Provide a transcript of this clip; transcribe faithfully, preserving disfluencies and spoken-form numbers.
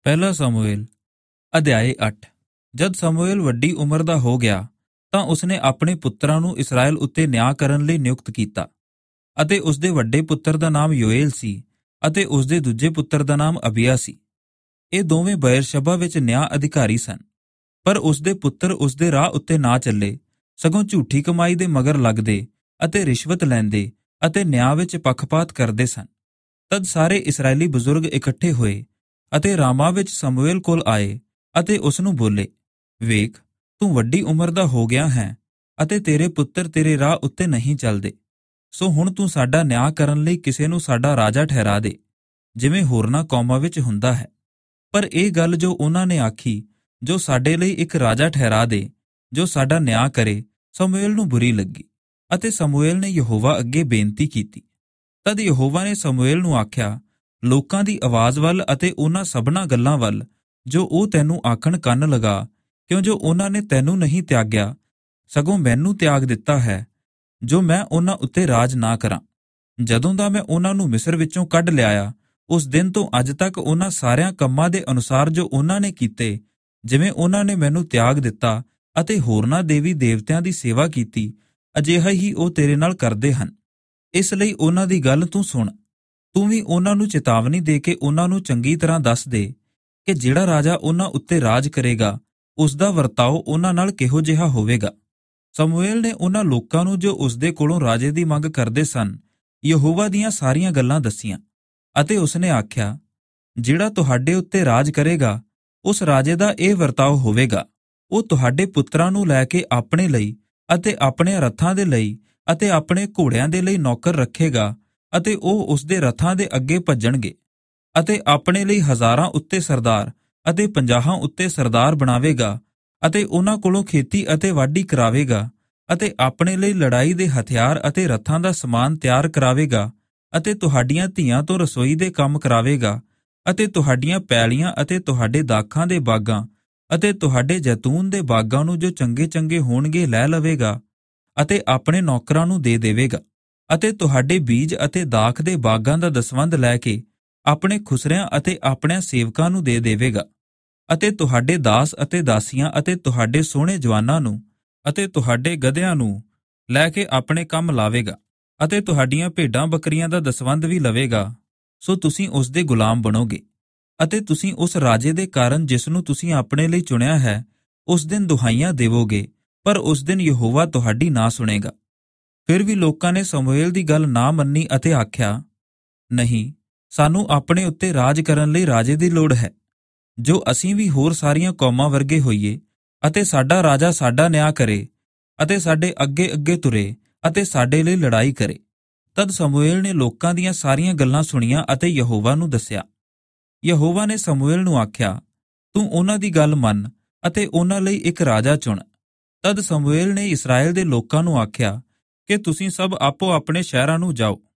ਪਹਿਲਾ ਸਮੂਏਲ ਅਧਿਆਇ ਅੱਠ। ਜਦ ਸਮੂਏਲ ਵੱਡੀ ਉਮਰ ਦਾ ਹੋ ਗਿਆ ਤਾਂ ਉਸਨੇ ਆਪਣੇ ਪੁੱਤਰਾਂ ਨੂੰ ਇਸਰਾਏਲ ਉੱਤੇ ਨਿਆਂ ਕਰਨ ਲਈ ਨਿਯੁਕਤ ਕੀਤਾ, ਅਤੇ ਉਸਦੇ ਵੱਡੇ ਪੁੱਤਰ ਦਾ ਨਾਮ ਯੋਏਲ ਸੀ ਅਤੇ ਉਸਦੇ ਦੂਜੇ ਪੁੱਤਰ ਦਾ ਨਾਮ ਅਬੀਆ ਸੀ। ਇਹ ਦੋਵੇਂ ਬਏਰਸ਼ੱਬਾ ਵਿੱਚ ਨਿਆਂ ਅਧਿਕਾਰੀ ਸਨ, ਪਰ ਉਸਦੇ ਪੁੱਤਰ ਉਸਦੇ ਰਾਹ ਉੱਤੇ ਨਾ ਚੱਲੇ, ਸਗੋਂ ਝੂਠੀ ਕਮਾਈ ਦੇ ਮਗਰ ਲੱਗਦੇ ਅਤੇ ਰਿਸ਼ਵਤ ਲੈਂਦੇ ਅਤੇ ਨਿਆਂ ਵਿੱਚ ਪੱਖਪਾਤ ਕਰਦੇ ਸਨ। ਤਦ ਸਾਰੇ ਇਸਰਾਏਲੀ ਬਜ਼ੁਰਗ ਇਕੱਠੇ ਹੋਏ ਅਤੇ ਰਾਮਾ ਵਿੱਚ ਸਮੂਏਲ ਕੋਲ ਆਏ ਅਤੇ ਉਸਨੂੰ ਬੋਲੇ, ਵੇਖ, ਤੂੰ ਵੱਡੀ ਉਮਰ ਦਾ ਹੋ ਗਿਆ ਹੈ ਅਤੇ ਤੇਰੇ ਪੁੱਤਰ ਤੇਰੇ ਰਾਹ ਉੱਤੇ ਨਹੀਂ ਚੱਲਦੇ, ਸੋ ਹੁਣ ਤੂੰ ਸਾਡਾ ਨਿਆਂ ਕਰਨ ਲਈ ਕਿਸੇ ਨੂੰ ਸਾਡਾ ਰਾਜਾ ਠਹਿਰਾ ਦੇ, ਜਿਵੇਂ ਹੋਰਨਾਂ ਕੌਮਾਂ ਵਿੱਚ ਹੁੰਦਾ ਹੈ। ਪਰ ਇਹ ਗੱਲ ਜੋ ਉਹਨਾਂ ਨੇ ਆਖੀ, ਜੋ ਸਾਡੇ ਲਈ ਇੱਕ ਰਾਜਾ ਠਹਿਰਾ ਦੇ ਜੋ ਸਾਡਾ ਨਿਆਂ ਕਰੇ, ਸਮੂਏਲ ਨੂੰ ਬੁਰੀ ਲੱਗੀ, ਅਤੇ ਸਮੂਏਲ ਨੇ ਯਹੋਵਾ ਅੱਗੇ ਬੇਨਤੀ ਕੀਤੀ। ਤਦ ਯਹੋਵਾ ਨੇ ਸਮੂਏਲ ਨੂੰ ਆਖਿਆ, ਲੋਕਾਂ ਦੀ ਆਵਾਜ਼ ਵੱਲ ਅਤੇ ਉਹਨਾਂ ਸਭਨਾਂ ਗੱਲਾਂ ਵੱਲ ਜੋ ਉਹ ਤੈਨੂੰ ਆਖਣ ਕੰਨ ਲਗਾ, ਕਿਉਂ ਜੋ ਉਹਨਾਂ ਨੇ ਤੈਨੂੰ ਨਹੀਂ ਤਿਆਗਿਆ, ਸਗੋਂ ਮੈਨੂੰ ਤਿਆਗ ਦਿੱਤਾ ਹੈ, ਜੋ ਮੈਂ ਉਹਨਾਂ ਉੱਤੇ ਰਾਜ ਨਾ ਕਰਾਂ। ਜਦੋਂ ਦਾ ਮੈਂ ਉਹਨਾਂ ਨੂੰ ਮਿਸਰ ਵਿੱਚੋਂ ਕੱਢ ਲਿਆਇਆ, ਉਸ ਦਿਨ ਤੋਂ ਅੱਜ ਤੱਕ ਉਹਨਾਂ ਸਾਰਿਆਂ ਕੰਮਾਂ ਦੇ ਅਨੁਸਾਰ ਜੋ ਉਹਨਾਂ ਨੇ ਕੀਤੇ, ਜਿਵੇਂ ਉਹਨਾਂ ਨੇ ਮੈਨੂੰ ਤਿਆਗ ਦਿੱਤਾ ਅਤੇ ਹੋਰਨਾਂ ਦੇਵੀ ਦੇਵਤਿਆਂ ਦੀ ਸੇਵਾ ਕੀਤੀ, ਅਜਿਹਾ ਹੀ ਉਹ ਤੇਰੇ ਨਾਲ ਕਰਦੇ ਹਨ। ਇਸ ਲਈ ਉਹਨਾਂ ਦੀ ਗੱਲ ਤੂੰ ਸੁਣ। ਤੂੰ ਵੀ ਉਹਨਾਂ ਨੂੰ ਚੇਤਾਵਨੀ ਦੇ ਕੇ ਉਹਨਾਂ ਨੂੰ ਚੰਗੀ ਤਰ੍ਹਾਂ ਦੱਸ ਦੇ ਕਿ ਜਿਹੜਾ ਰਾਜਾ ਉਹਨਾਂ ਉੱਤੇ ਰਾਜ ਕਰੇਗਾ, ਉਸ ਦਾ ਵਰਤਾਓ ਉਹਨਾਂ ਨਾਲ ਕਿਹੋ ਜਿਹਾ ਹੋਵੇਗਾ। ਸਮੂਏਲ ਨੇ ਉਹਨਾਂ ਲੋਕਾਂ ਨੂੰ ਜੋ ਉਸਦੇ ਕੋਲੋਂ ਰਾਜੇ ਦੀ ਮੰਗ ਕਰਦੇ ਸਨ, ਯਹੋਵਾ ਦੀਆਂ ਸਾਰੀਆਂ ਗੱਲਾਂ ਦੱਸੀਆਂ, ਅਤੇ ਉਸਨੇ ਆਖਿਆ, ਜਿਹੜਾ ਤੁਹਾਡੇ ਉੱਤੇ ਰਾਜ ਕਰੇਗਾ, ਉਸ ਰਾਜੇ ਦਾ ਇਹ ਵਰਤਾਓ ਹੋਵੇਗਾ, ਉਹ ਤੁਹਾਡੇ ਪੁੱਤਰਾਂ ਨੂੰ ਲੈ ਕੇ ਆਪਣੇ ਲਈ ਅਤੇ ਆਪਣੇ ਰੱਥਾਂ ਦੇ ਲਈ ਅਤੇ ਆਪਣੇ ਘੋੜਿਆਂ ਦੇ ਲਈ ਨੌਕਰ ਰੱਖੇਗਾ, ਅਤੇ ਉਹ ਉਸਦੇ ਰੱਥਾਂ ਦੇ ਅੱਗੇ ਭੱਜਣਗੇ, ਅਤੇ ਆਪਣੇ ਲਈ ਹਜ਼ਾਰਾਂ ਉੱਤੇ ਸਰਦਾਰ ਅਤੇ ਪੰਜਾਹਾਂ ਉੱਤੇ ਸਰਦਾਰ ਬਣਾਵੇਗਾ, ਅਤੇ ਉਹਨਾਂ ਕੋਲੋਂ ਖੇਤੀ ਅਤੇ ਵਾਢੀ ਕਰਾਵੇਗਾ, ਅਤੇ ਆਪਣੇ ਲਈ ਲੜਾਈ ਦੇ ਹਥਿਆਰ ਅਤੇ ਰੱਥਾਂ ਦਾ ਸਮਾਨ ਤਿਆਰ ਕਰਾਵੇਗਾ, ਅਤੇ ਤੁਹਾਡੀਆਂ ਧੀਆਂ ਤੋਂ ਰਸੋਈ ਦੇ ਕੰਮ ਕਰਾਵੇਗਾ, ਅਤੇ ਤੁਹਾਡੀਆਂ ਪੈਲੀਆਂ ਅਤੇ ਤੁਹਾਡੇ ਦਾਖਾਂ ਦੇ ਬਾਗਾਂ ਅਤੇ ਤੁਹਾਡੇ ਜੈਤੂਨ ਦੇ ਬਾਗਾਂ ਨੂੰ ਜੋ ਚੰਗੇ ਚੰਗੇ ਹੋਣਗੇ ਲੈ ਲਵੇਗਾ, ਅਤੇ ਆਪਣੇ ਨੌਕਰਾਂ ਨੂੰ ਦੇ ਦੇਵੇਗਾ, ਅਤੇ ਤੁਹਾਡੇ ਬੀਜ ਅਤੇ ਦਾਖ ਦੇ ਬਾਗਾਂ ਦਾ ਦਸਵੰਧ ਲੈ ਕੇ ਆਪਣੇ ਖੁਸਰਿਆਂ ਅਤੇ ਆਪਣਿਆਂ ਸੇਵਕਾਂ ਨੂੰ ਦੇ ਦੇਵੇਗਾ, ਅਤੇ ਤੁਹਾਡੇ ਦਾਸ ਅਤੇ ਦਾਸੀਆਂ ਅਤੇ ਤੁਹਾਡੇ ਸੋਹਣੇ ਜਵਾਨਾਂ ਨੂੰ ਅਤੇ ਤੁਹਾਡੇ ਗਧਿਆਂ ਨੂੰ ਲੈ ਕੇ ਆਪਣੇ ਕੰਮ ਲਾਵੇਗਾ, ਅਤੇ ਤੁਹਾਡੀਆਂ ਭੇਡਾਂ ਬੱਕਰੀਆਂ ਦਾ ਦਸਵੰਧ ਵੀ ਲਵੇਗਾ। ਸੋ ਤੁਸੀਂ ਉਸ ਦੇ ਗੁਲਾਮ ਬਣੋਗੇ, ਅਤੇ ਤੁਸੀਂ ਉਸ ਰਾਜੇ ਦੇ ਕਾਰਨ ਜਿਸ ਨੂੰ ਤੁਸੀਂ ਆਪਣੇ ਲਈ ਚੁਣਿਆ ਹੈ, ਉਸ ਦਿਨ ਦੁਹਾਈਆਂ ਦੇਵੋਗੇ, ਪਰ ਉਸ ਦਿਨ ਯਹੋਵਾ ਤੁਹਾਡੀ ਨਾ ਸੁਣੇਗਾ। ਫਿਰ ਵੀ ਲੋਕਾਂ ਨੇ ਸਮੂਏਲ ਦੀ ਗੱਲ ਨਾ ਮੰਨੀ ਅਤੇ ਆਖਿਆ, ਨਹੀਂ, ਸਾਨੂੰ ਆਪਣੇ ਉੱਤੇ ਰਾਜ ਕਰਨ ਲਈ ਰਾਜੇ ਦੀ ਲੋੜ ਹੈ, ਜੋ ਅਸੀਂ ਵੀ ਹੋਰ ਸਾਰੀਆਂ ਕੌਮਾਂ ਵਰਗੇ ਹੋਈਏ, ਅਤੇ ਸਾਡਾ ਰਾਜਾ ਸਾਡਾ ਨਿਆਂ ਕਰੇ, ਅਤੇ ਸਾਡੇ ਅੱਗੇ ਅੱਗੇ ਤੁਰੇ ਅਤੇ ਸਾਡੇ ਲਈ ਲੜਾਈ ਕਰੇ। ਤਦ ਸਮੂਏਲ ਨੇ ਲੋਕਾਂ ਦੀਆਂ ਸਾਰੀਆਂ ਗੱਲਾਂ ਸੁਣੀਆਂ ਅਤੇ ਯਹੋਵਾ ਨੂੰ ਦੱਸਿਆ। ਯਹੋਵਾ ਨੇ ਸਮੂਏਲ ਨੂੰ ਆਖਿਆ, ਤੂੰ ਉਹਨਾਂ ਦੀ ਗੱਲ ਮੰਨ ਅਤੇ ਉਹਨਾਂ ਲਈ ਇੱਕ ਰਾਜਾ ਚੁਣ। ਤਦ ਸਮੂਏਲ ਨੇ ਇਸਰਾਏਲ ਦੇ ਲੋਕਾਂ ਨੂੰ ਆਖਿਆ ਕਿ ਤੁਸੀਂ ਸਭ ਆਪੋ ਆਪਣੇ ਸ਼ਹਿਰਾਂ ਨੂੰ ਜਾਓ,